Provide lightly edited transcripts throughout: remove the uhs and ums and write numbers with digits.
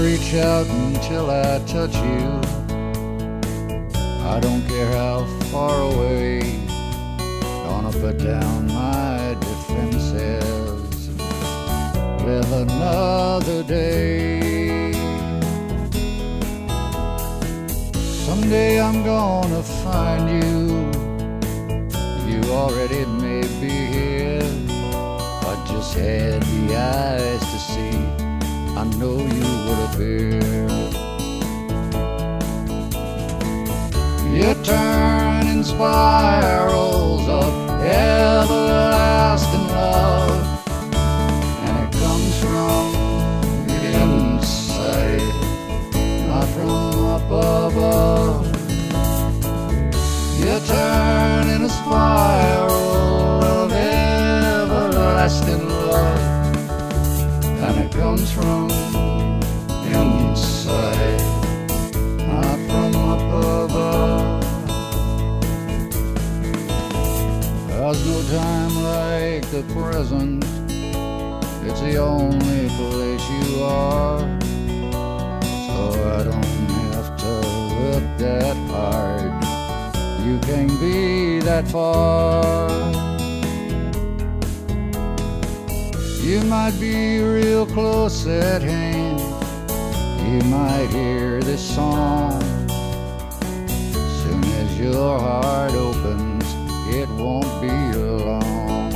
reach out until I touch you. I don't care how far away. Gonna put down my defenses, live another day. Someday I'm gonna find you. You already may be here. I just had the eyes to see. I know you would appear. You turn in spirals of everlasting love, and it comes from inside, not from up above. You turn in a spiral of everlasting love, and it comes from inside, not from up above. There's no time like the present. It's the only place you are. So I don't have to look that hard. You can be that far. You might be real close at hand. You might hear this song. Soon as your heart opens, it won't be long.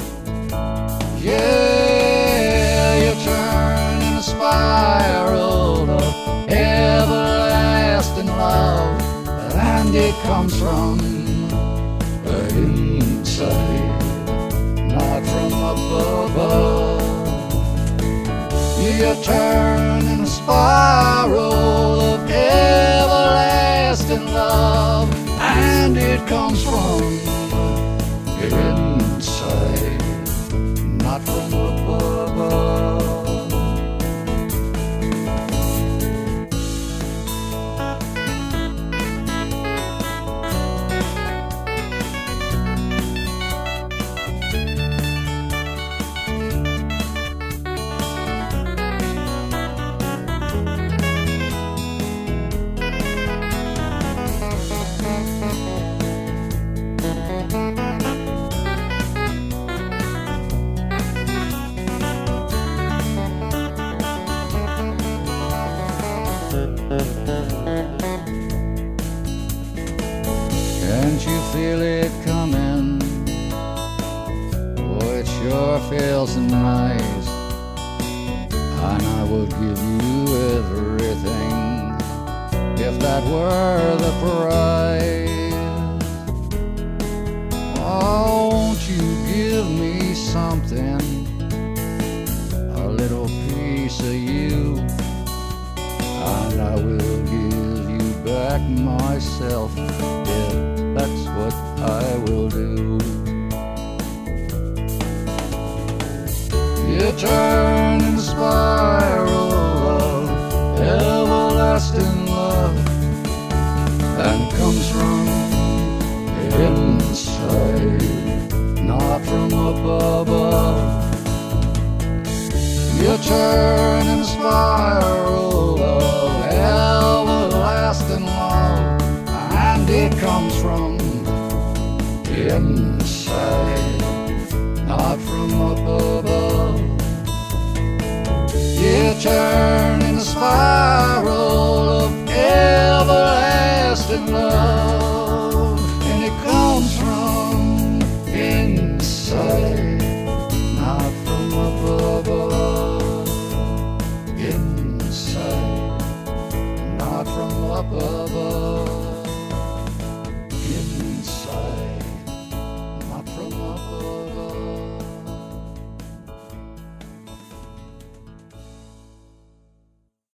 Yeah, you turn in a spiral of everlasting love, and it comes from the inside, not from up above. You turn in a spiral of everlasting love, and it comes from inside, not from above. Can't you feel it coming? Oh, it sure feels nice. And I would give you everything if that were the price. Oh, won't you give me something, a little piece of you, and I will give you back myself. Yeah, that's what I will do. You turn in a spiral of everlasting love, and comes from inside, not from up above. You turn in a spiral of everlasting love, and it comes from inside, not from up above. You turn in a spiral of everlasting love,